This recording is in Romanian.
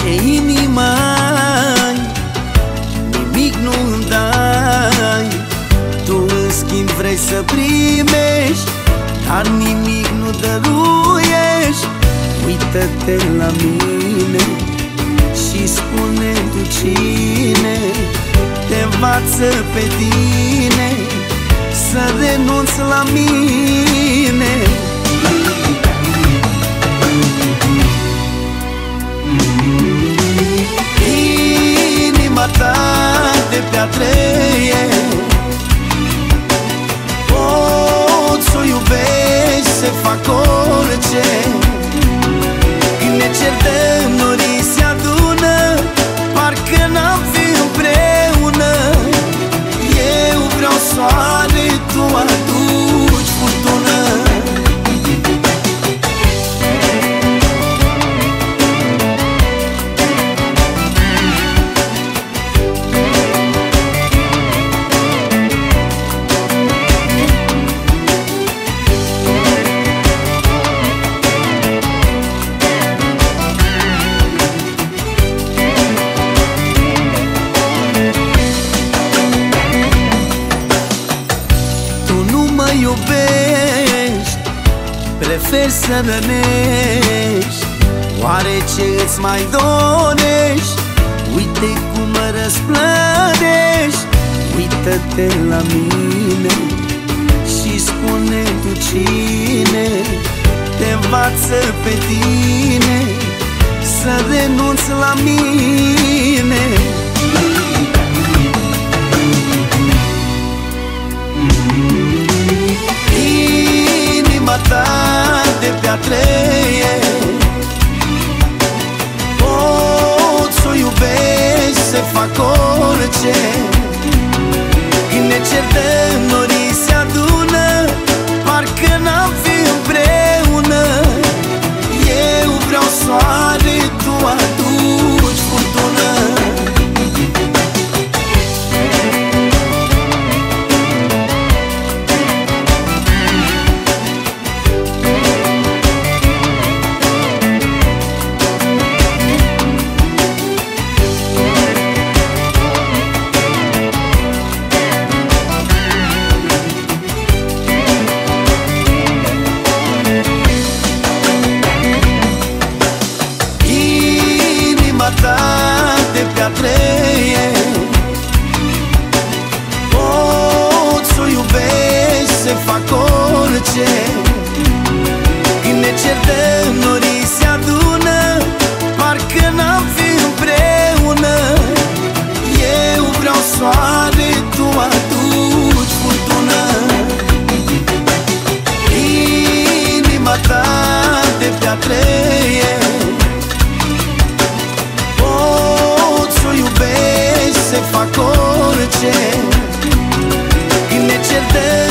Ce inimă ai, nimic nu-mi dai. Tu în schimb vrei să primești, dar nimic nu dăruiești. Uită-te la mine și spune tu cine te învață pe tine să renunți la mine. Inima ta de piatră e, poți să o iubești, să fac orice. Când ne certăm, norii se adună, parcă n-am fi împreună. Eu vreau soare, tu aduci furtună. Iubești, preferi să rănești. Oare ce îți mai dorești? Uite cum mă răsplătești. Uită-te la mine și spune tu cine te învață pe tine să renunți la mine. Inima ta de piatră e, poți să o iubești, să fac orice. Când ne certăm, norii se adună, parcă n-am fi împreună. Eu vreau soare, tu aduci furtună. De piatră e, poți să o iubești, să fac orice. Când ne certăm, norii se adună, parcă n-am fi împreună. Eu vreau soare, tu aduci furtună. Inima ta de piatră e, să fac orice. Când ne certăm,